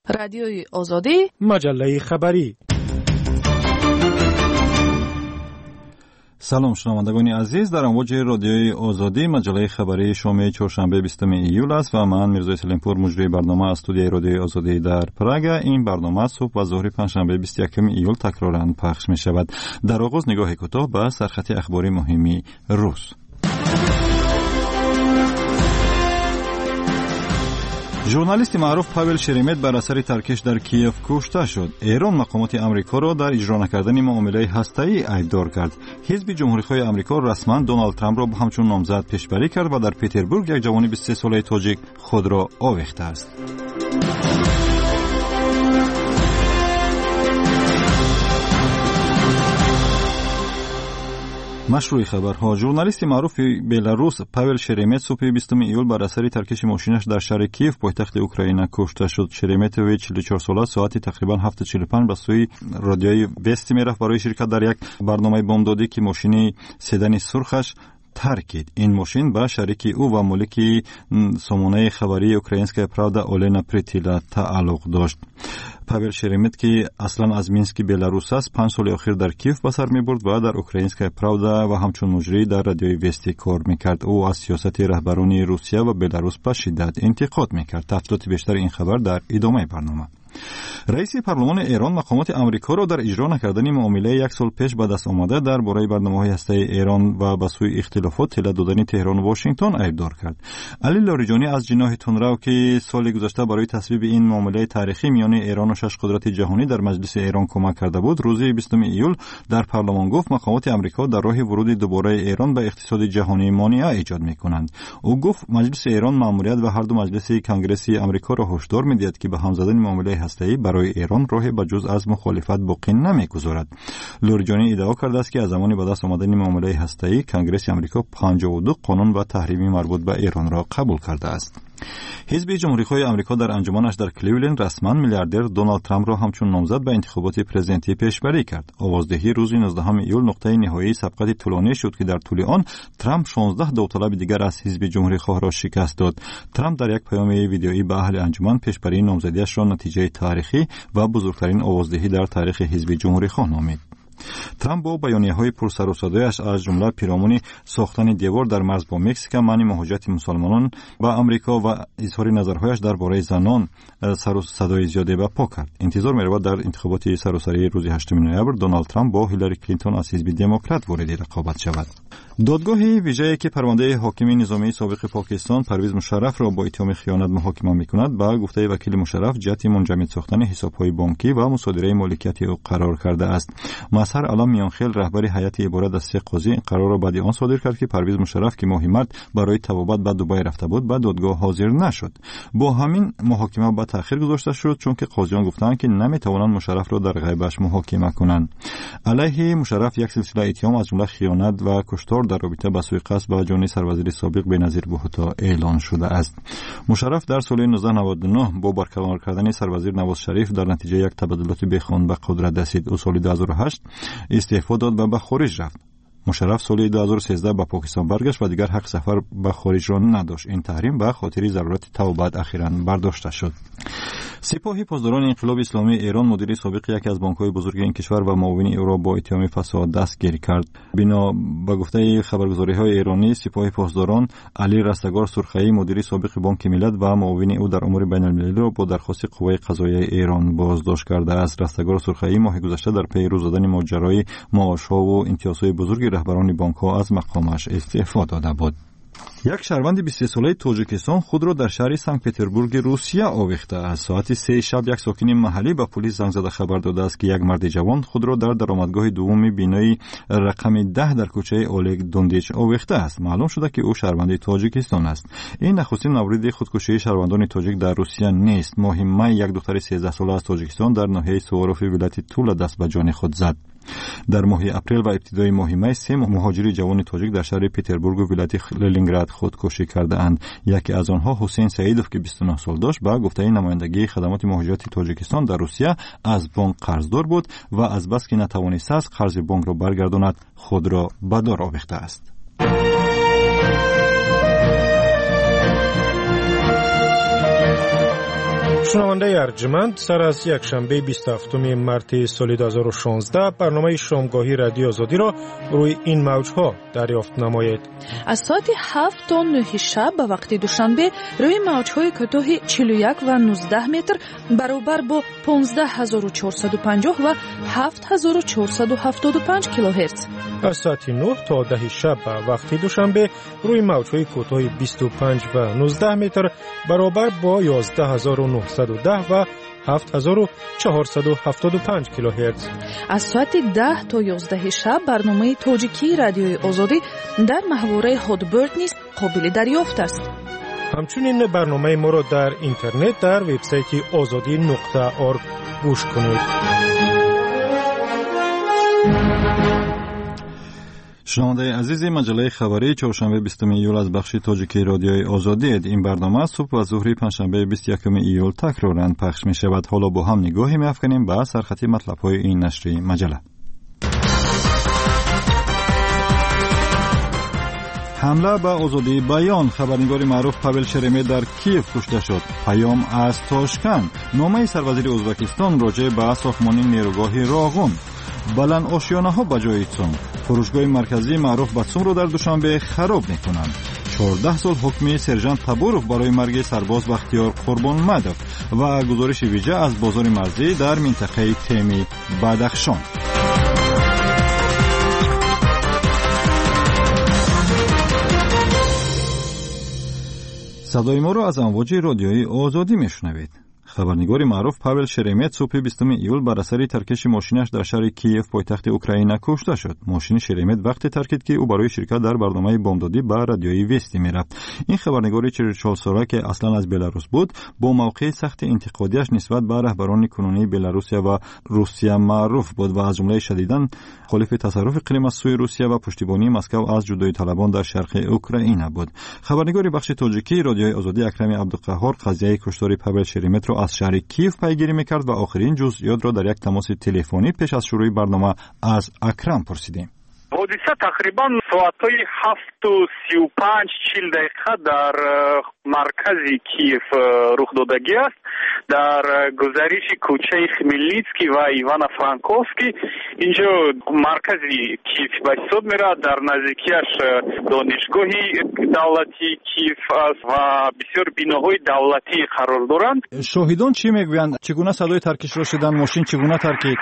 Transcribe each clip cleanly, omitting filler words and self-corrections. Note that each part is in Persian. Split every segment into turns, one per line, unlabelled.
رادیوی آزادی،
مجله خبری.
سلام شنوندگان عزیز، در امواج رادیوی آزادی مجله خبری شنبه چهارشنبه 20 ایول است و من میرزا سلیمپور مجری برنامه استودیوی رادیوی آزادی در پراگ. این برنامه صبح و ظهر پنجشنبه 21 ایول تکرارا پخش می شود. در آغاز نگاه کوتاه به سرخط اخباری مهمی روز. ژورنالیست معروف پاول شریمت بر اثر ترکش در کیف کشته شد. ایران مقامات آمریکا را در اجرا نکردن معامله هسته‌ای ایبدار کرد. حزب جمهوری‌خواه آمریکا رسما دونالد ترامپ را همچون نامزد پیشبری کرد و در پترزبورگ یک جوان 23 ساله تاجیک خود را آویخته است. مشروع خبرها. ژورنالیست معروف بلاروس پاول شریمت صبح 20 ایول بر اثر ترکش ماشینش در شهر کیف پایتخت اوکراین کشته شد. شریمت 44 ساله ساعت تقریبا 7:45 به سوی رادیوی وستی میرفت برای شرکت در یک برنامه بمبدادی که ماشین سدن سرخش ترکید. این ماشین با شریک او و مالک سامانه خبری اوکراینسکا پراودا اولنا پریتیلا تعلق داشت. پاول شریمت که اصلا از مینسک بلاروس است 5 سال اخیر در کیف به سر میبرد و در اوکراینسکا پراودا و همچون مجری در رادیوی وستی کار میکرد. او از سیاست رهبران روسیه و بلاروس به شدت انتقاد میکرد. تفصیلات بیشتر این خبر در ادامه برنامه. رئیس پارلمان ایران مقامات آمریکا را در اجرا نکردن معامله یک سال پیش به دست آمده درباره برنامه‌های هسته‌ای ایران و به سوی اختلافات طلا دادن تهران و واشنگتن ایبدار کرد. علی لاریجانی از جناح تندرو که سال گذشته برای تصویب این معامله تاریخی میان ایران و 6 قدرت جهانی در مجلس ایران کمک کرده بود، روز 20 ایول در پارلمان گفت مقامات آمریکا در راه ورود دوباره ایران به اقتصاد جهانی مانع ایجاد می‌کنند. او گفت مجلس ایران مأموریت و هر دو مجلس کنگره آمریکا را هشدار می‌دهد که به هم زدن معامله هسته‌ای برای ایران راه به جز از مخالفت باقی نمی‌گذارد. لورجانی ادعا کرده است که از زمانی به دست آمدن معامله هسته‌ای کنگره آمریکا 52 قانون و تحریمی مربوط به ایران را قبول کرده است. حزب جمهوری‌خواه آمریکا در انجمنش در کلیولند رسما میلیاردر دونالد ترامپ را همچون نامزد به انتخابات پرزیدنتی پیشبری کرد. آوازدهی روز 19 ایول نقطه نهایی سبقت طولانی شد که در طول آن ترامپ 16 داوطلب دیگر از حزب جمهوری‌خواه را شکست داد. ترامپ در یک پیام ویدیویی به اهل انجمن پیشبری نامزدیش را نتیجه تاریخی و بزرگترین آوازدهی در تاریخ حزب جمهوری‌خواه نامید. ترامپ با بیانیه‌های پرسر و صدایش از جمله پیرامون ساختن دیوار در مرز با مکزیک، منع مهاجرت مسلمانان به آمریکا و اظهار نظرهایش درباره زنان سر و صدای زیاده برپا کرد. انتظار می‌رود در انتخابات سراسری روز 8 نوامبر دونالد ترامپ با هیلاری کلینتون از حزب دموکرات وارد رقابت شود. دادگاه ویژه‌ای که پرونده حاکم نظامی سابق پاکستان پرویز مشرف را با اتهام خیانت محاکمه می‌کند، با گفته وکیل مشرف جهت منجمد ساختن حساب‌های بانکی و مصادره مالکیت او قرار کرده است. مسهر علام میانخیل رهبر هیئت عبارت از 3 قاضی قرار را بعد آن صادر کرد که پرویز مشرف که ماهی مرد برای طبابت به دبی رفته بود به دادگاه حاضر نشد. با همین محاکمه به تأخیر گذاشته شد چون که قاضیان گفتند که نمی‌توانند مشرف را در غیبش محاکمه کنند. علیه مشرف یک سلسله اتهام از جمله خیانت و کشتار در رابطه با سوء قصد به جان سروزیر سابق بنظیر بهتا اعلان شده است. مشرف در سال 1999 با برکنار کردن سروزیر نواز شریف در نتیجه یک تبادلات بیخوان به قدرت رسید. او سال 2008 استعفا داد و به خارج رفت. مشرف سال 2013 به پاکستان برگشت و دیگر حق سفر به خارج را نداشت. این تحریم به خاطر ضرورت توبه اخیراً برداشته شد. سپاه پاسداران انقلاب اسلامی ایران مدیر سابق یکی از بانک‌های بزرگ این کشور و معاون او را با اتهام فساد دستگیر کرد. بنا به گفته خبرگزاری‌های ایرانی، سپاه پاسداران علی رستگار سرخی مدیر سابق بانک ملت و معاون او در امور بین‌المللی را با درخواست قوه قضاییه ایران بازداشت کرده است. رستگار سرخی ماه گذشته در پی روز دادن ماجرای معاش‌ها و امتیازهای بزرگ رهبران بانک‌ها از مقامش استعفا داده بود. یک شهروند 23 ساله تاجیکستان خود را در شهر سنت پترزبورگ روسیه آویخته است. ساعت 3 شب یک ساکن محلی به پلیس زنگ زده خبر داده است که یک مرد جوان خود را در درآمدگاه دوم بینایی رقم 10 در کوچه اولگ دوندیچ آویخته است. معلوم شده که او شهروند تاجیکستان است. این نخستین مورد خودکشی شهروندان تاجیک در روسیه نیست. ماه می یک دختر 13 ساله از تاجیکستان در ناحیه سواروف ولایت تولا دست به جان خود زد. در ماه اپریل و ابتدای ماه می 3 مهاجر جوان تاجیک در شهر پترزبورگ و ولایت لنینگراد خودکشی کرده اند. یکی از آنها حسین سعیدوف که 29 سال داشت با گفته نمایندگی خدمات مهاجرت تاجیکستان در روسیه از بانک قرضدار بود و از بس که نتوانست از قرض بانک را برگرداند خود را به دار آویخته است.
شنونده ارجمند، سر از یک شنبه 27 مارس سال 2016 برنامه شامگاهی رادیو آزادی را روی این موجها دریافت نمایید.
از ساعت 7 تا 9 شب به وقت دوشنبه روی موجهای کوتاه 41 و 19 متر برابر با 15450 و 7475 کیلوهرتز.
از ساعت 9 تا 10 شب به وقت دوشنبه روی موجهای کوتاه 25 و 19 متر برابر با 11910 و 7475 کیلوهرتز.
از ساعت 10 تا 11 شب برنامه تاجیکی رادیوی آزادی در محوره هادبرد نیز قابل دریافت است.
همچنین برنامه ما را در اینترنت در وبسایت azadi.org گوش کنید.
شنونده عزیزی، مجله خبری چهارشنبه 20 ایول از بخش تاجیکی رادیوی آزادی اید. این برنامه صبح و ظهری پنجشنبه 21 ایول تکرارا پخش می شود. حالا با هم نگاهی می افکنیم به سرخطی مطلب های این نشریه مجله. حمله به آزادی بیان، خبرنگار معروف پاول شرمت در کیف کشته شد. پیام از تاشکند، نامه سروزیر ازبکستان راجع به ساختمان نیروگاه راغون. بلند آشیانه‌ها به جای چوم، فروشگاه مرکزی معروف به چوم را در دوشنبه خراب می‌کنند. 14 سال حکم سرژانت تبوروف برای مرگ سرباز بختیار قربانمدov و گزارش ویژه از بازار مرزی در منطقه تیمی بدخشان. صدای ما را از امواج رادیویی آزادی میشنوید. خبرنگار معروف پاول شرمت صبح 20 ایول بر اثر ترکش ماشینش در شهر کیف پایتخت اوکراین کشته شد. ماشین شرمت وقتی ترکید که او برای شرکت در برنامه بامدادی به رادیوی وستی میرفت. این خبرنگار 44 ساله که اصلا از بلاروس بود، با موقع سخت انتقادیش نسبت به رهبران کنونی بلاروسیا و روسیه معروف بود و از جمله شدیداً مخالف تصرف کریم از سوی روسیه و پشتیبانی مسکو از جدایی طلبان در شرق اوکراین بود. خبرنگار بخش تاجیکی رادیوی آزادی اکرم عبدالقهار قضیه کشتار پاول شرمت را از شهر کیف پیگیری میکرد و آخرین جزئیات را در یک تماس تلفنی پیش از شروع برنامه از اکرم پرسیدیم.
حادثه تقریبا ساعتای 7:35 در مرکز کیف رخ دادگی است. در گذریش کوچه خمیلنیتسکی و ایوان فرانکوفسکی. اینجا مرکزی کیف به حساب میرد. در نزدیکیش دانشگاهی دولتی کیف است و بسیار بیناهای دولتی قرار دارند.
شاهدان چی میگویند؟ چگونه صدای ترکش را شدند؟ ماشین چگونه ترکید؟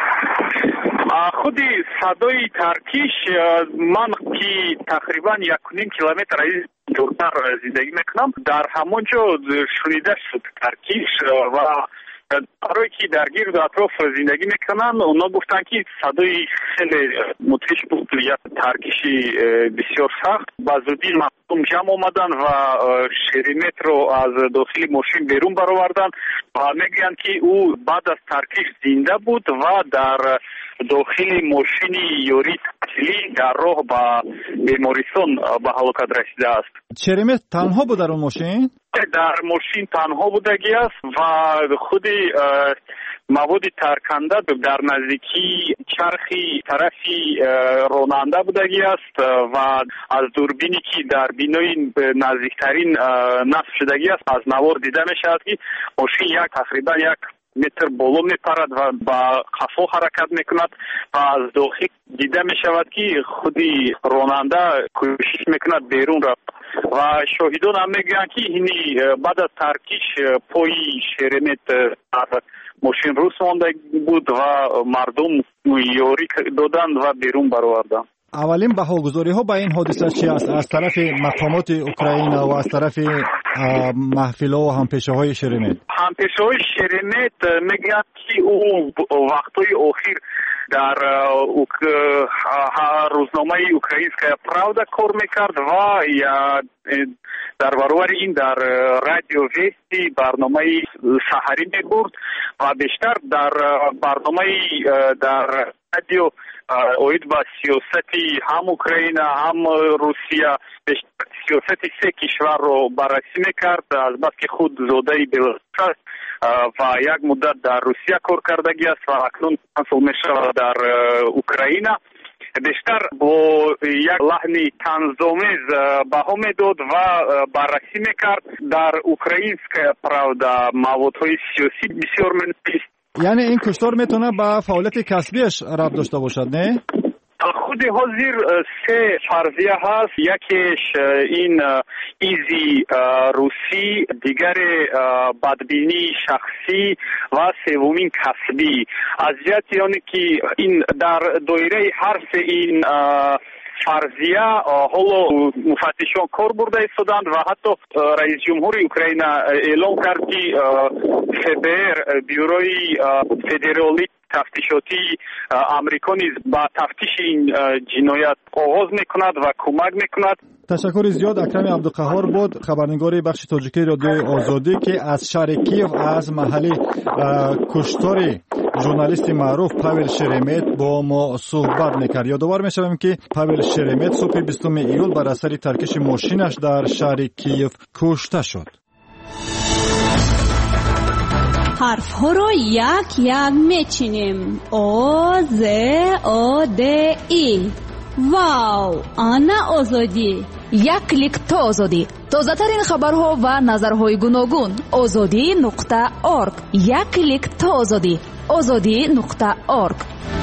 خودی صدای ترکیش، من که تقریبا 1.5 کیلومتر از دورتر زندگی میکنم، در همونجا شنیده شد ترکیش و برای که در گرد اطراف زندگی میکنن اونا گفتن که صدای خیلی مدهش بود، یک ترکیشی بسیار سخت. با زودی مردم جمع آمدن و شرمت رو از داخل ماشین بیرون برآوردن و میگن که او بعد از ترکیش زنده بود و در داخل ماشین یوری تحصیلی در راه به بیمارستان به هلاکت رسیده است.
شرمت تنها بود در اون ماشین؟
در ماشین تنها بودگی است و خود مواد ترکنده در نزدیکی چرخی طرفی راننده بودگی است و از دوربینی که در بینای نزدیکترین نصب شدگی است از نوار دیده می شود که ماشین تقریبا 1 متر بالا می پرد و با قفا حرکت می کند و از داخل دیده می شود که خودی راننده کوشش می کند بیرون رفت و شاهدان هم میگن که اینی بعد از ترکیش پای شرمت ماشین روس مانده بود و مردم یاری دادند و بیرون برآوردن.
اولین بهاگذاری ها به این حادثه چی است؟ از طرف مقامات اوکراین و از طرف محفل ها و همپیشه های شرمت؟
همپیشه های شرمت میگن که او وقتای اخیر در روزنامه اوکراینسکا پراودا کار میکرد و در برابر این در رادیو وستی برنامه سحری میبرد و بیشتر در برنامه در رادیو اوید با سیاستی هم اوکراین هم روسیه، بیشتر سیاستی سه کشور رو بررسی میکرد از بس که خود زاده بلاروس است و یک مدت در روسیه کار کردگی است و اکنون کنسول میشه در اوکراین بیشتر با یک لحن طنزآمیز بها میداد و بررسی میکرد. در اوکراینسکая правда موضوعات سیاسی بسیار منفی.
یعنی این کشتار میتونه با فعالیت کسبیش ربط داشته باشد، نه؟
خود حاضر سه فرضیه هست. یکیش این ایزی روسی، دیگر بدبینی شخصی و سومین کسبی. از جهت یعنی که این در دایره هر سه این فرضیه حالا مفتشان کار برده ایستادند و حتی رئیس جمهور اوکراین اعلام کرد که ФБР بیوروی فدرالی تفتیشاتی امریکا نیز با تفتیش این جنایت آغاز میکند و کمک میکند.
تشکر زیاد. اکرم عبدالقهار بود، خبرنگار بخش تاجیکی رادیوی آزادی که از شهر کیف از محل کشتار ژورنالیست معروف پاول شرمت با ما صحبت میکرد. یادآور میشویم که پاول شرمت صبح 20 ایول بر اثر ترکش ماشینش در شهر کیف کشته شد.
حرف ها رو یک یک میچینیم. او ز او د ای. واو، آنا آزادی.
یک کلیک تا آزادی. تازه ترین خبرها و نظرهای گوناگون. azadi.org. یک کلیک تا آزادی. azadi.org.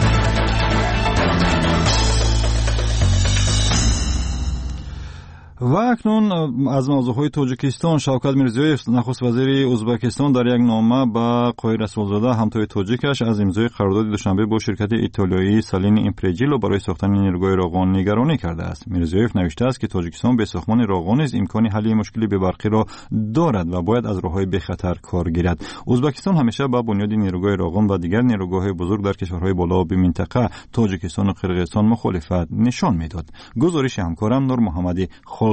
و اکنون از موضوعهای تاجیکستان، شوکت میرزیویف نخست وزیر ازبکستان در یک نامه به قای رسولزاده همتای تاجیکش از امضای قرارداد دوشنبه با شرکت ایتالیایی سالین ایمپرژیلو برای ساختن نیروگاه راغون نگرانی کرده است. میرزیویف نوشته است که تاجیکستان به ساختمان راغون نیز امکان حل مشکلی به برقی را دارد و باید از راههای به خطر کار گیرد. ازبکستان همیشه با بنیاد نیروگاه راغون و دیگر نیروگاه‌های بزرگ در کشورهای بالاب منطقه تاجیکستان و قرقیزستان مخالفت نشان میداد. گزارش همکارم نور محمدی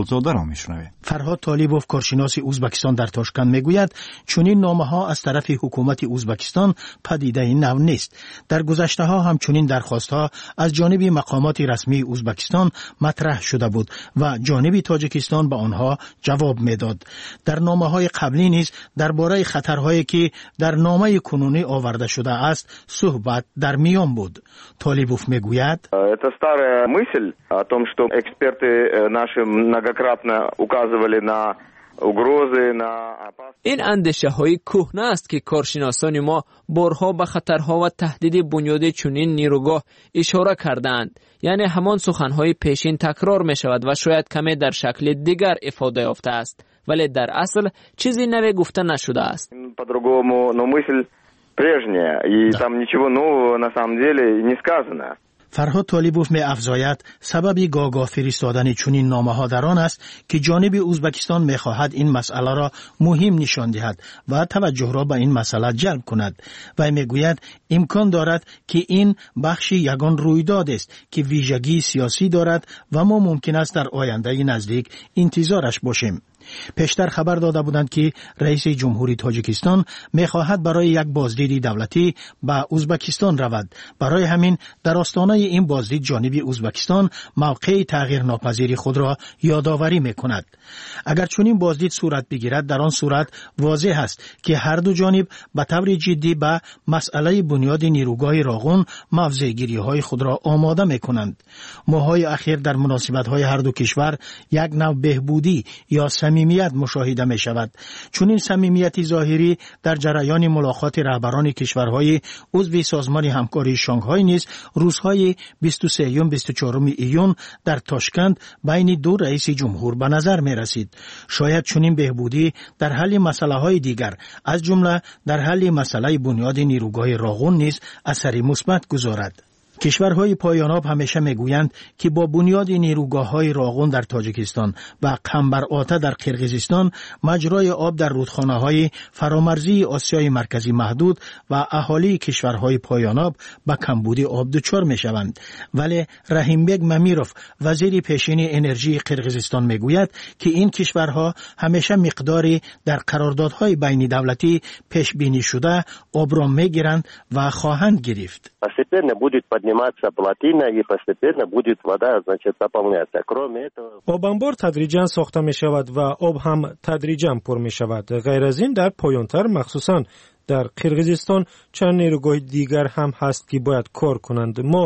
فرهاد طالیبوف، کارشناس ازبکستان در تاشکند، میگوید چنین نامه‌ها از طرف حکومت ازبکستان پدیده نو نیست. در گذشته ها هم چنین درخواست‌ها از جانب مقامات رسمی ازبکستان مطرح شده بود و جانب تاجیکستان به آنها جواب میداد. در نامه‌های قبلی نیز درباره خطرهایی که در نامه کنونی آورده شده است صحبت در میان بود. طالیبوف میگوید
Это старая мысль о том, что эксперты наши многократно указывали на угрозы, на опасности.
این اندیشه های کهنه است که کارشناسان ما بارها به خطرها و تهدید بنیاد چنین نیروگاه اشاره کردند. یعنی همان سخنهای پیشین تکرار می شود و شاید کمی در شکل دیگر افاده یافته است، ولی در اصل چیزی نوی گفته نشده است.
По-другому, но мысль прежняя, и там ничего нового на самом деле не сказано.
فرهاد طالیبوف می افزاید سبب گاگاه فرستادن چنین نامه‌ها در آن است که جانب ازبکستان می خواهد این مسئله را مهم نشان دهد و توجه را به این مسئله جلب کند و می گوید امکان دارد که این بخشی یگان رویداد است که ویژگی سیاسی دارد و ما ممکن است در آینده نزدیک انتظارش باشیم. پیشتر خبر داده بودند که رئیس جمهوری تاجیکستان می‌خواهد برای یک بازدید دولتی به ازبکستان رود. برای همین در آستانه این بازدید جانب ازبکستان موقع تغییر ناپذیر خود را یادآوری می‌کند. اگر چنین بازدید صورت بگیرد، در آن صورت واضح است که هر دو جانب به طور جدی به مسئله بنیاد نیروگاه راغون موضع‌گیری‌های خود را آماده می‌کنند. ماه‌های اخیر در مناسبت‌های هر دو کشور یک نوع بهبودی یا صمیمیت مشاهده می شود. چون این صمیمیت ظاهری در جریان ملاقات رهبران کشورهای عضو سازمان همکاری شانگهای نیز روزهای 23 و 24 ایون در تاشکند بین دو رئیس جمهور به نظر می رسید. شاید چنین بهبودی در حل مسئله های دیگر از جمله در حل مسئله بنیاد نیروگاه راغون نیز اثری مثبت گذارد. کشورهای پایاناب همیشه میگویند که با بنیاد نیروگاه‌های راغون در تاجیکستان و قنبرآته در قرقیزستان مجرای آب در رودخانه‌های فرامرزی آسیای مرکزی محدود و اهالی کشورهای پایاناب به کمبود آب دچار میشوند. ولی رحیمبگ ممیروف، وزیر پیشین انرژی قرقیزستان، میگوید که این کشورها همیشه مقداری در قراردادهای بین دولتی پیش بینی شده آب را میگیرند و خواهند گرفت.
подниматься плотина и постепенно будет вода, значит, наполняться. Кроме этого,
آب انبار تدریجاً ساخته می شود و آب هم تدریجاً پر می شود. غیر از این در پایانتر مخصوصاً در قرقیزستان چند نیروگاه دیگر هم هست که باید کار کنند. ما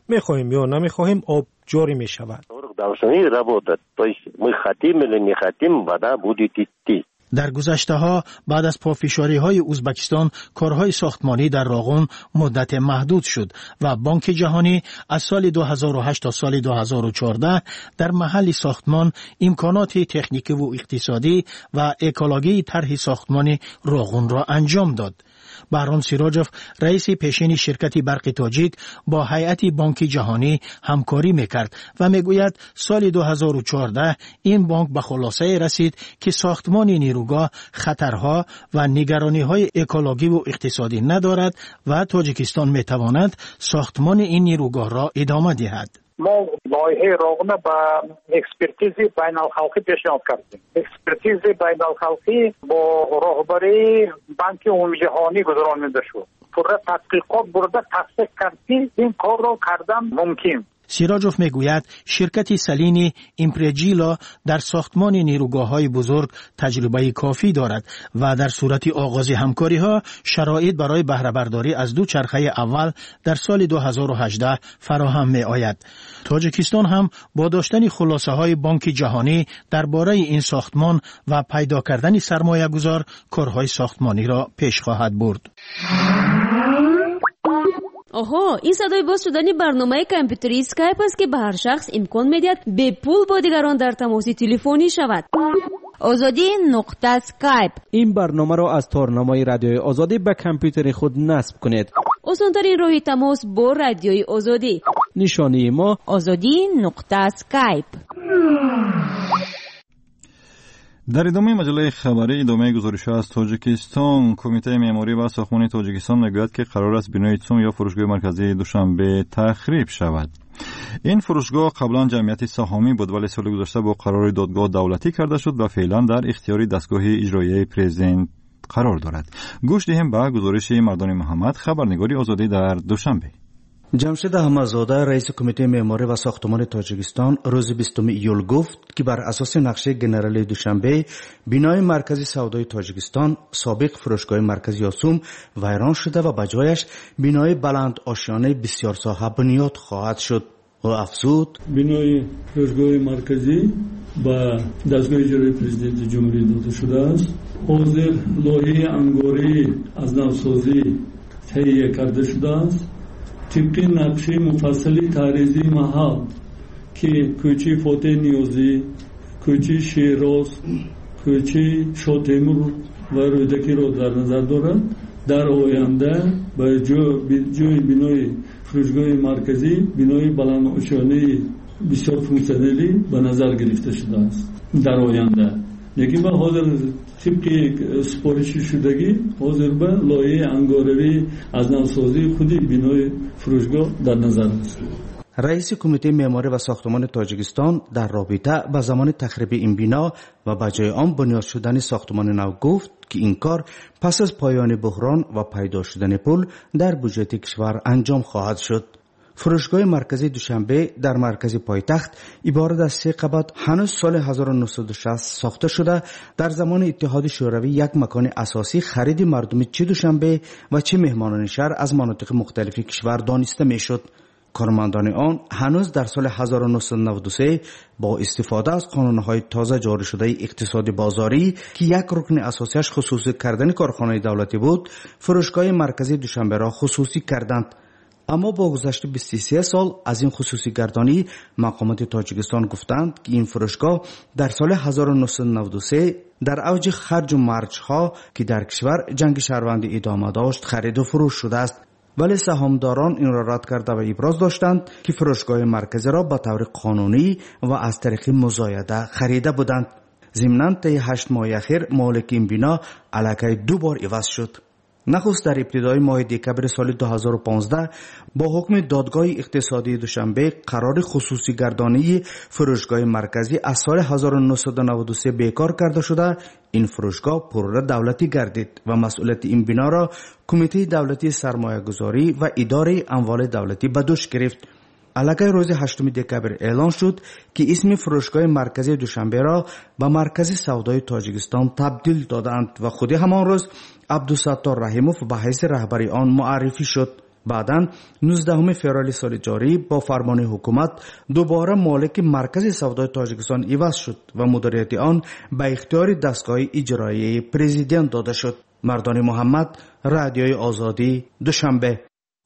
میخواهیم یا نمیخواهیم آب جاری میشود.
در گذشته ها بعد از پافشاری های ازبکستان کارهای ساختمانی در راغون مدت محدود شد و بانک جهانی از سال 2008 تا سال 2014 در محل ساختمان امکانات تکنیکی و اقتصادی و اکولوژی طرح ساختمان راغون را انجام داد. بهرام سیراجوف رئیس پیشین شرکت برق تاجیک با هیئت بانک جهانی همکاری میکرد و میگوید سال 2014 این بانک به خلاصه رسید که ساختمان نیروگاه خطرها و نگرانی‌های اکولوژی و اقتصادی ندارد و تاجیکستان میتواند ساختمان این نیروگاه را ادامه دهد.
ما لایحه راغون با اکسپرتیز بین الخلقی پیشنهاد کردیم. اکسپرتیز بین الخلقی با راهبری بانک عمومی جهانی گذرانده شد. پورا تحقیقات برده تصدیق کردیم این کار را کردن ممکن.
سیراجوف میگوید شرکت سلینی ایمپرجیلا در ساختمان نیروگاه‌های بزرگ تجربه کافی دارد و در صورت آغاز همکاری‌ها شرایط برای بهره برداری از دو چرخه اول در سال 2018 فراهم می‌آید. تاجیکستان هم با داشتن خلاصه‌های بانک جهانی درباره این ساختمان و پیدا کردن سرمایه‌گذار کارهای ساختمانی را پیش خواهد برد.
آها، این صدای باز شدنی برنامه کامپیوتری اسکایپ است که به هر شخص امکان می‌دهد به پول با دیگران در تماس تلفنی شود.
آزادی نقطه اسکایپ.
این برنامه را از تارنمای رادیوی آزادی به کامپیوتر خود نصب کنید.
آسان‌ترین راه تماس با رادیوی آزادی.
نشانی ما
آزادی نقطه اسکایپ.
در ادامه مجله خبری ادامه گزارش از تاجیکستان، کمیته معماری و ساختمانی تاجیکستان میگوید که قرار است بنای تسوم یا فروشگاه مرکزی دوشنبه تخریب شود. این فروشگاه قبلا جمعیت سهامی بود ولی سال گذشته با قرار دادگاه دولتی کرده شد و فعلا در اختیار دستگاه اجرایی پرزیدنت قرار دارد. گوش دهیم به گزارش مردان محمد، خبرنگاری آزادی در دوشنبه.
جمشید احمدزاده رئیس کمیته معماری و ساختمان تاجیکستان روز 20 ایول گفت که بر اساس نقشه گنرالی دوشنبه بنای مرکزی سودای تاجیکستان سابق فروشگاه مرکزی آسوم ویران شده و به جایش بنای بلند آشیانه بسیار ساحه بنیاد خواهد شد. و افزود
بنای فروشگاه مرکزی با دستگاه اجرایی پرزیدنت جمهوری داده شده است. حاضر لایحه انگاری از نوسازی تهیه کرده شده است. طبق نقشه مفصلی تعریضی محل که کوچه فاتح نیازی، کوچه شیراز، کوچه شاه تیمور و رودکی را در نظر دارد، در آینده به جای بنای فروشگاه مرکزی بنای بلند آشیانه بسیار فونکسیونالی به نظر گرفته شده است. در آینده لیکن با حاضر طبق سپارش شدگی حاضر به لایحه انگاروی از نوسازی خودی بنای فروشگاه در نظر است.
رئیس کمیته معماری و ساختمان تاجیکستان در رابطه با زمان تخریب این بنا و به جای آن بنیاد شدن ساختمان نو گفت که این کار پس از پایان بحران و پیدا شدن پول در بودجه کشور انجام خواهد شد. فروشگاه مرکزی دوشنبه در مرکز پایتخت عبارت از 3 قبات هنوز سال 1960 ساخته شده در زمان اتحاد شوروی یک مکان اساسی خرید مردم چه دوشنبه و چه مهمانان شهر از مناطق مختلف کشور دانسته میشد. کارمندان آن هنوز در سال 1993 با استفاده از قانونهای تازه جاری شده اقتصاد بازاری که یک رکن اساسیش خصوصی کردن کارخانه دولتی بود، فروشگاه مرکزی دوشنبه را خصوصی کردند. اما با گذشت 23 سال از این خصوصی گردانی مقامات تاجیکستان گفتند که این فروشگاه در سال 1993 در اوج خرج و مرج‌ها که در کشور جنگ شهروندی ادامه داشت خرید و فروش شده است. ولی سهامداران این را رد کرده و ابراز داشتند که فروشگاه مرکزی را به طور قانونی و از طریق مزایده خریده بودند. ضمناً طی 8 ماه اخیر مالک این بنا علاقه 2 بار عوض شد. نخست در ابتدای ماه دکبر سال 2015 با حکم دادگاه اقتصادی دوشنبه قرار خصوصی گردانی فروشگاه مرکزی از سال 1993 بیکار کرده شده. این فروشگاه پروژه دولتی گردید و مسئولیت این بنا را کمیته دولتی سرمایه گذاری و اداره اموال دولتی به دوش گرفت. علاقه روز 8 دکبر اعلان شد که اسم فروشگاه مرکزی دوشنبه را به مرکز سودای تاجیکستان تبدیل دادند و خود همان روز عبدالستار رحیموف به حیث رهبری آن معرفی شد. بعداً 19 فوریه سال جاری با فرمان حکومت دوباره مالک مرکز سودای تاجیکستان عوض شد و مدیریت آن به اختیار دستگاه اجرایی پرزیدنت داده شد. مردان محمد، رادیوی آزادی، دوشنبه.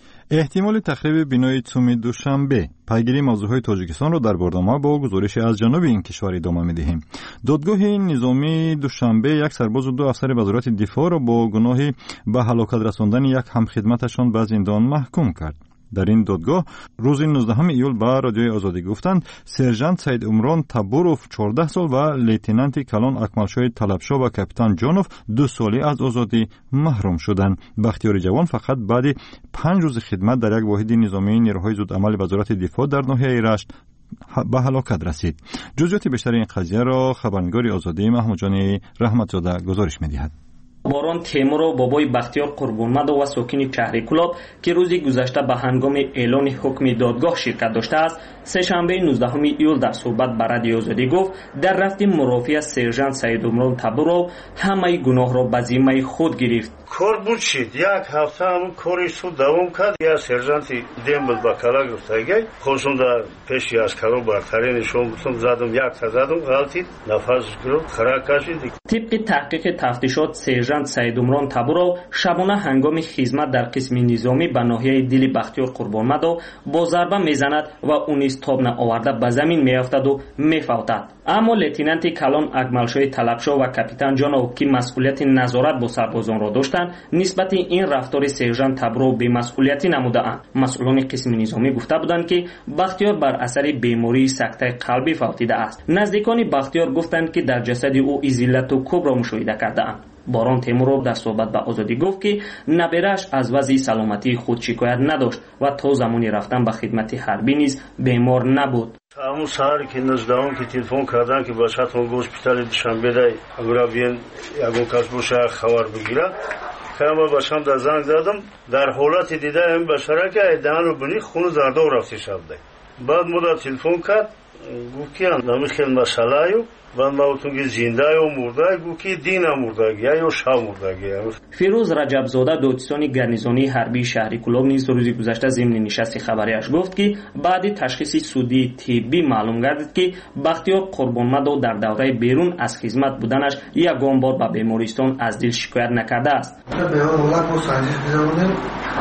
احتمال تخریب بینای اتمی دوشنبه. پیگیری موضوعهای تاجیکستان را در برنامه با گزارش از جنوب این کشور ادامه می‌دهیم. دادگاه نظامی دوشنبه یک سرباز و 2 افسر وزارت دفاع را با گناه به هلاکت رساندن یک همخدمتشان به زندان محکوم کرد. در این دادگاه روز 19 ایول به رادیوی آزادی گفتند سرژانت سید عمران تبوروف 14 سال و لیتنانت کلان اکملشاه طلبشاه و کاپیتان جانوف 2 سالی از آزادی محروم شدند. بختیار جوان فقط بعد 5 روز خدمت در یک واحد نظامی نیروهای زودعمل وزارت دفاع در ناحیه رشت به هلاکت رسید. جزئیات بیشتر این قضیه را خبرنگار آزادی محمود جان رحمتزاده گزارش می‌دهد.
باران تیمور و بابای بختیار قربانمد و ساکن شهر کلاب که روزی گذشته به هنگام اعلان حکم دادگاه شرکت داشته است، سه‌شنبه 19 ایول در صحبت به رادیوی آزادی گفت در رفت مرافعه سرژانت سید عمران تبورو همه گناه را به ذمه خود گرفت.
کار بود شد. یک هفته همون کاری سود دوام کرد. یا سرژانت دیمبل با کلا گفتگی خودشون در پیشی از کلا برترینشون زدم یک تا زدم غلطید نفس گرفت خراب کشید.
طبق تحقیق تفتیشات سرژانت سید عمران تبورو شبانه هنگام خدمت در قسم نظامی به ناحیه دل بختیار قربانمد با ضربه میزند و اون استاب آورده به زمین میافتد و میفوتد. اما لیتنانت کلان اکملشاه طلبشاه و کاپیتان جانوف که مسئولیت نظارت با سربازان را داشتند نسبت این رفتار سرژانت تبورو بی‌مسئولیتی نمودند. مسئولان قسم نظامی گفته بودند که بختیار بر اثر بیماری سکته قلبی فوتیده است. نزدیکان بختیار گفتند که در جسد او ازیلت و کوب را مشاهده کردند. باران تیمورov در صحبت به آزادی گفت که نبرش از وضع سلامتی خود شکایت نداشت و تا زمانی رفتن به خدمت حربی نیز بیمار نبود.
همون سهر که نزدهم که تلفن کردن که بچه‌تون به هسپتال دوشنبه دای اگر بیان یگون کس باشه خبر بگیره که من بچه‌م در زنگ زدم در حالت دیده این بشره که دهن رو بنی خون زرده و رفتی شب دای. بعد مدت تلفن کرد گفت که نمی خیلی مسئله یو و ما اتونگی زنده و مرده گو که دین مردگی یا شب مردگی.
فیروز رجبزاده دادستان گارنیزونی حربی شهر کلاب نیز روز گذشته ضمن نشست خبریش گفت که بعد تشخیص سودی طبی معلوم گردید که بختیار قربانمد در دوره بیرون از خدمت بودنش یگان بار به بیمارستان از دل شکایت نکرده است.
به اولاد با سنجش بودن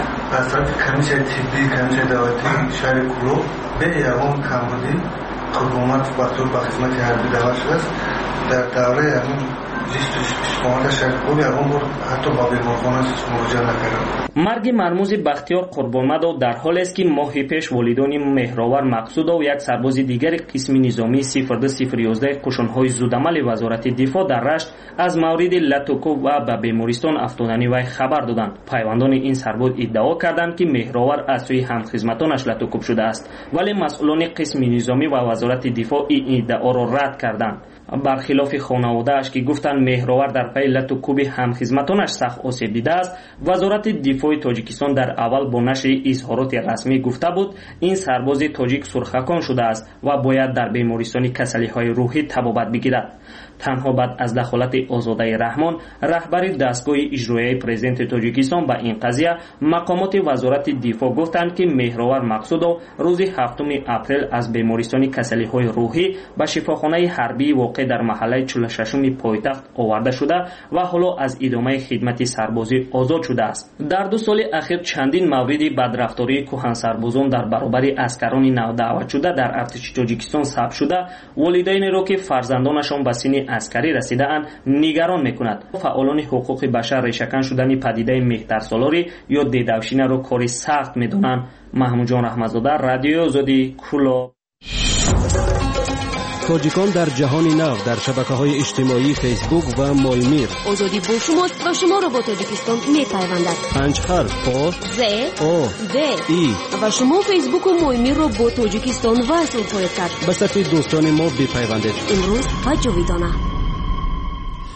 از طرف کمیسیون طبی کمیسیون دولتی شهر کلاب به یگان کمبودی حکومت بطور به خدمت حربی دعوت شده است. در دوره همون زیست شهر خوبی همون بود حتی با بیمارخانه مراجعه نکردم.
مرگ مرموز بختیار قربانمد در حال است که ماهی پیش والدان مهرآور مقصود و یک سرباز دیگر قسم نظامی 02011 قشون‌های زودعمل وزارت دفاع در رشت از مورد لطوکوب و به بیمارستان افتادنی وی خبر دادند. پیوندان این سرباز ادعا کردند که مهرآور از سوی همخدمتانش لطوکوب شده است، ولی مسئولان قسم نظامی و وزارت دفاع این ادعا را رد کردند. برخلاف خانواده‌اش که گفتند مهرآور در پی لطوکوب همخدمتانش سخت آسیب دیده است، وزارت دفاع تاجیکستان در اول با نشر اظهارات رسمی گفته بود این سرباز تاجیک سرخکان شده است و باید در بیمارستان کسلی‌های روحی طبابت بگیرد. تنها بعد از دخالت آزاده رحمان رهبر دستگاه اجرایی پرزیدنت تاجیکستان به این قضیه مقامات وزارت دفاع گفتند که مهرآور مقصود روز 7 اپریل از بیمارستان کسلی‌های روحی به شفاخانه حربی واقع در محله 46 پایتخت آورده شده و حالا از ادامه خدمت سربازی آزاد شده است. در 2 سال اخیر چندین مورد بدرفتاری کهن سربازان در برابر اسکران نودعوت شده در ارتش تاجیکستان ثبت شده. والدین را که فرزندانشان به سن عسکری رسیده‌اند نگران می‌کند. فعالان حقوق بشر ریشه‌کن شدن پدیده مهترسالاری یا دیدوشینه را کاری سخت می‌دانند. محمود جان رحمتزاده، رادیوی آزادی، کلاب.
تاجیکان در جهان نو در شبکه‌های اجتماعی فیسبوک و مالمیر.
آزادی با شماست و شما را با تاجیکستان می‌پیوندد.
5 حرف آ
ز
او
د
ای
و شما فیسبوک و مالمیر را با تاجیکستان وصل خواهید کرد.
به صفحه دوستان ما بپیوندید.
امروز و جاویدانه.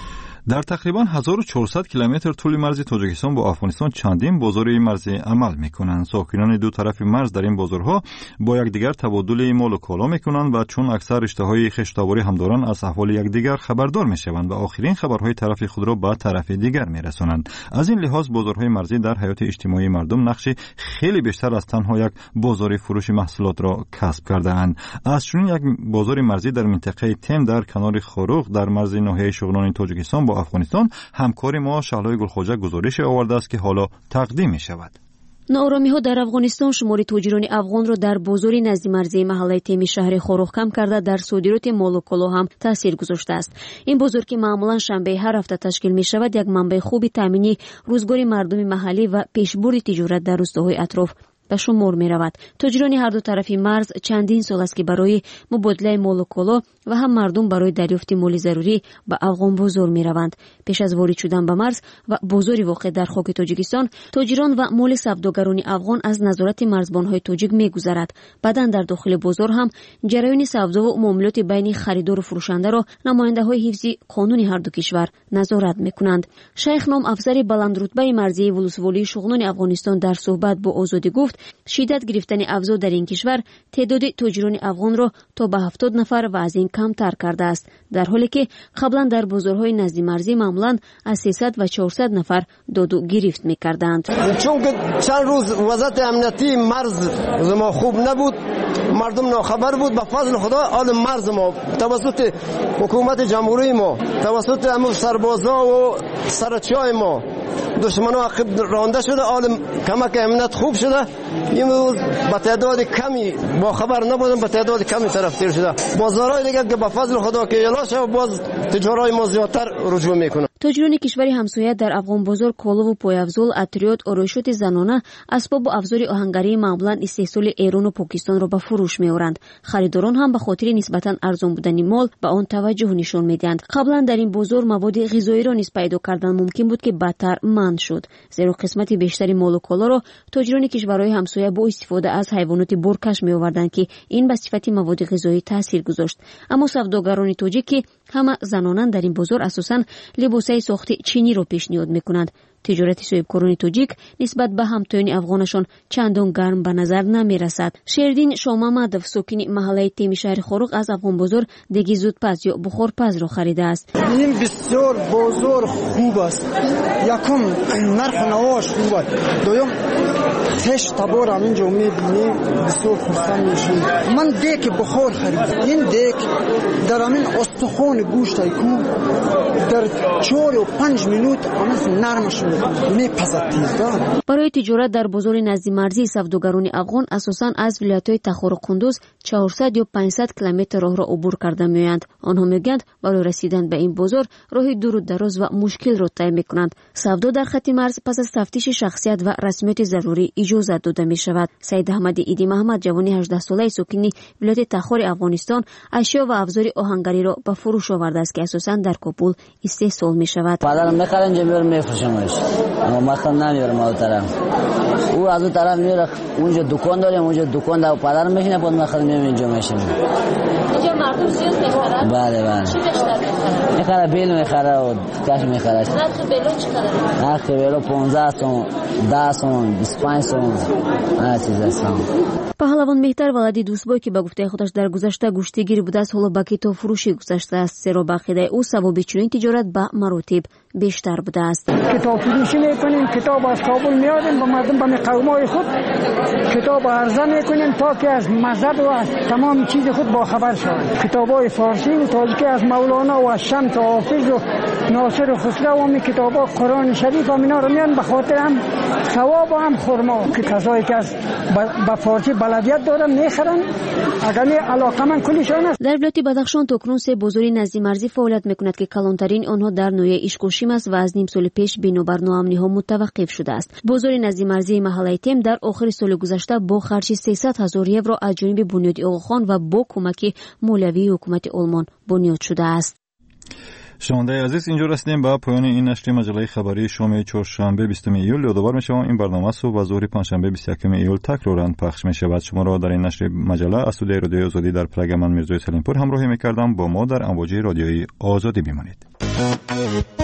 در تقریبا 1400 کیلومتر طول مرز تاجیکستان با افغانستان چندین بازار مرزی عمل میکنند. ساکنان دو طرف مرز در این بازارها با یکدیگر تبادل مال و کالا میکنند و چون اکثر اشتهای خشت‌آوری هم دارند از احوال یکدیگر خبردار میشوند و آخرین خبرهای طرف خود را به طرف دیگر میرسانند. از این لحاظ بازارهای مرزی در حیات اجتماعی مردم نقش خیلی بیشتر از تنها یک بازار فروش محصولات را کسب کرده‌اند. از چنین یک بازار مرزی در منطقه تیم در کنار خاروق در مرز ناحیه شغلان تاجیکستان با افغانستان همکار ما شعله گلخواجه گزارش آورده است که حالا تقدیم می شود.
ناآرامی‌ها در افغانستان شمار تاجران افغان را در بازاری نزد مرزی محله تیمی شهر خاروق کم کرده در صادرات مال و کالا هم تاثیر گذاشته است. این بازار که معمولا شنبه هر هفته تشکیل می شود یک منبع خوبی تامینی روزگار مردم محلی و پیشبرد تجارت در روستاهای اطراف به شمار می رود. تاجران هر دو طرفی مرز چندین سال است که برای مبادله مال و کالا و هم مردم برای دریافت مالی ضروری به افغان بازار می روند. پیش از وارد شدن به مرز و بازاری واقع در خاک تاجیکستان، تاجران و مال سوداگران افغان از نظارت مرزبان‌های تاجیک می گذرد. بعداً در داخل بازار هم جریان سودا و معاملات بین خریدار و فروشنده را نماینده‌های حفظ قانون هر دو کشور نظارت می کنند. شیخ نام افسر بلندرتبه مرزی ولسوالی شغلان افغانستان در صحبت با آزادی گفت شدت گرفتن افزا در این کشور تعداد تاجران افغان را تا به 70 نفر و از این کمتر کرده است، در حالی که قبلا در بازارهای نزد مرزی معمولا از 300 و 400 نفر داد و گرفت می‌کردند.
چون که چند روز وضعیت امنیتی مرز ما خوب نبود، مردم ناخبر بود، به فضل خدا حال مرز ما توسط حکومت جمهوری ما، توسط همون سربازا و سرچای ما دشمنان عقب رانده شده، حال کمک امنیت خوب شده. امروز با تعداد کمی با خبر نبودم، با تعداد کمی طرف تیر شده. بازارهای دیگه که به فضل خدا که اعلان شد باز تجارای ما زیادتر رجوع میکنه.
تاجران کشور همسایه در افغان بازار کالا و پایافزال، عطریات، آرایشات زنانه، اسباب و ابزار آهنگری معمولا استحصال ایران و پاکستان را به فروش می‌آورند. خریداران هم به خاطر نسبتاً ارزان بودن مال به آن توجه نشان می‌دهند. قبلا در این بازار مواد غذایی را نیز پیدا کردن ممکن بود که بدتر منع شد، زیرا قسمت بیشتری مال و کالا را تاجران کشورهای همسایه با استفاده از حیوانات برکش می‌آوردند که این به صفت مواد غذایی تاثیر گذاشت. اما سوداگران تاجیک که همه زنانان در این بازار اساساً لباسای ساخت چینی را پیشنهاد می‌کنند. تجارت صاحبکاران تاجیک نسبت به همتایان افغانشان چندان گرم به نظر نمی‌رسد. شیردین شامامدов ساکن محله تیم شهر خاروق از افغان بازار دیگه زودپز یا بخورپز را خریده است.
این بسیار بازار خوب است. یکم نرخ نواش خوب است. دوم خش تبار همینجا می‌بینیم بسیار خرسند میشیم. من دیک بخور خریدم. این دیک در همین استخوان گوشت کو در 4 و 5 منوت همین نرمش برای تجارت در بازار نزد مرزی سوداگران افغان اساساً از ولایت‌های تخار و قندوز 400 یا 500 کیلومتر راه را عبور کرده می‌آیند. آنها میگویند برای رسیدن به این بازار راه دور و دراز و مشکل را طی می‌کنند. سودا در خط مرز پس از تفتیش شخصیت و رسمیت ضروری اجازه داده می‌شود. سید احمد ایدی محمد جوان 18 ساله ساکن ولایت تخار افغانستان اشیا و ابزار آهنگری را به فروش آورده است که اساساً در کابل استحصال می‌شود.
پدرم می‌خرن جمیل می‌فروشمش. اما مخم نمیارم اون طرف، او از اون طرف میره اونجا دکان داریم، اونجا دکان داره پدرم میشینه بعد مخم میام اینجا میشینم.
اینجا مردم زیاد میخرن؟
بله
چی بیشتر میخرن؟
میخره بیل میخره و کاش میخره.
نرخ بیلو چقدره؟
نرخ بیلو 15 سوم، 10 سوم، 25 سوم، هر چیز است.
پهلوان مهتر ولدی دوستبای که به گفته خودش در گذشته گوشتگیر بوده است، حالا به کتاب فروشی گذشته است، زیرا به عقیده او ثواب چنین تجارت به مراتب بیشتر بوده است.
کتاب فروشی میکنیم، کتاب از کابل میاریم به مردم، به قومای خود کتاب عرضه میکنیم تا که از مذهب و از تمام چیز خود با خبر شوند. کتابای فارسی و تاجیکی از مولانا و از شمس و حافظ و ناصر و خسرو و کتابا قرآن شریف و اینا رو میان به خاطر هم ثواب و هم خرما که کسایی که از به فارسی بلدیت دارن میخرن، اگر علاقمند کلیشان است.
در ولایت بدخشان تاکنون 3 بازار نزدی مرزی فعالیت میکند که کلانترین آنها در نویه اشکوشیم است و از نیم سال پیش بنابر ناامنی‌ها متوقف شده است. بازار نزدی مرزی محله تیم در آخر سال گذشته با خرج 300,000 یورو از جانب بنیاد آقاخان و با کمک مالیوی حکومت آلمان بنیاد شده است.
شنونده عزیز، اینجا رسیدیم به پایان این نشر مجله خبری شام چهارشنبه 20 ایول. یادآور می‌شوم این برنامه صبح و ظهر پنجشنبه 21 ایول تکرارا پخش می‌شود. شما را در این نشر مجله از استودیوی رادیوی آزادی در پرگ من میرزای سلیمپور همراهی می‌کردم. با ما در امواج رادیوی آزادی بمانید.